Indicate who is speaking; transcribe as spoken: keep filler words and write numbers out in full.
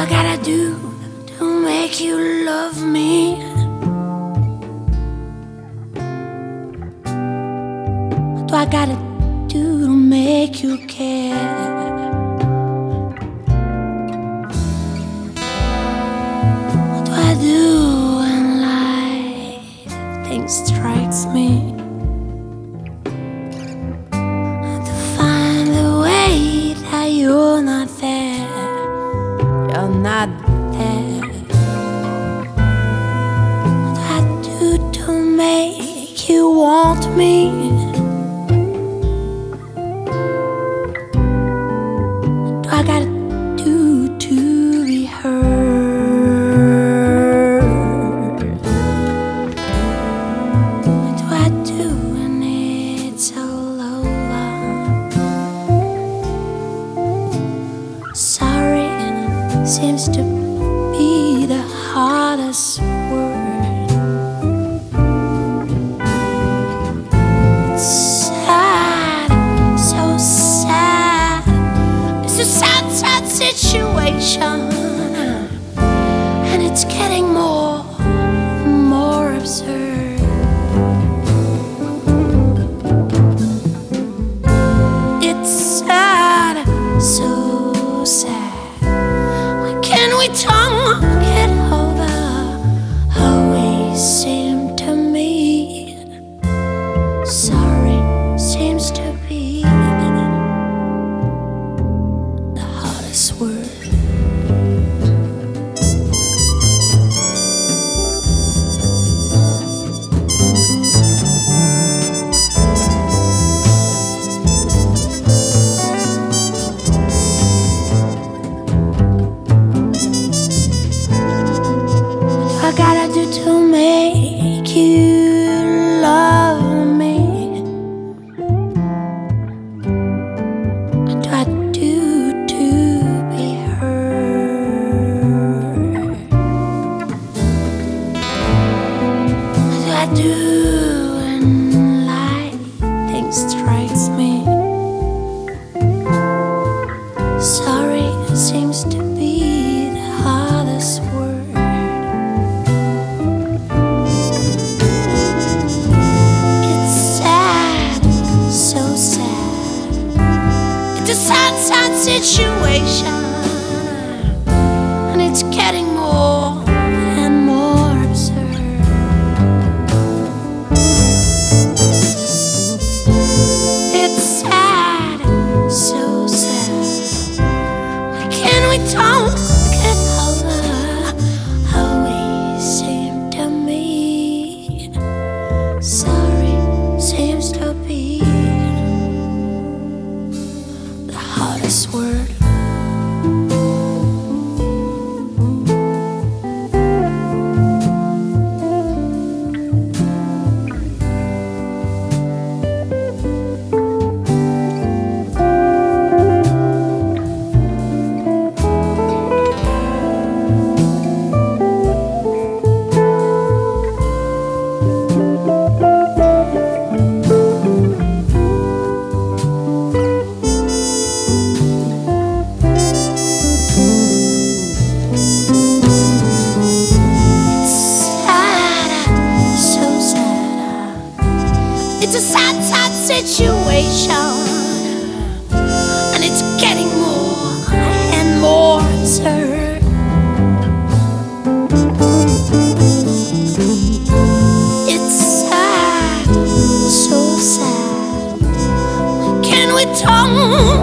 Speaker 1: I gotta do to make you love me? What do I gotta do to make you care? What do I do when life things strikes me? To find the way that you're not there, you're not there. What do I do to make you want me? I gotta do to be heard? What do I do when it's all over? Sorry seems to be the hardest word. It's sad, so sad. It's a sad, sad situation, and it's getting more, more absurd. It's sad, so sad. Why can't we talk it over? Always seem to me, sorry seems to be word. What do I gotta do to make you love me? What do I do to be heard? What do I do when life things strikes me? Sorry seems to be the hardest word. It's sad, so sad. It's a sad, sad situation, and it's getting more and more absurd. It's sad, so sad. Why can't we talk it over? Always seem to me, sorry seems to be the hardest word. It's a sad, sad situation, and it's getting more and more absurd. It's sad, so sad. Why can't we talk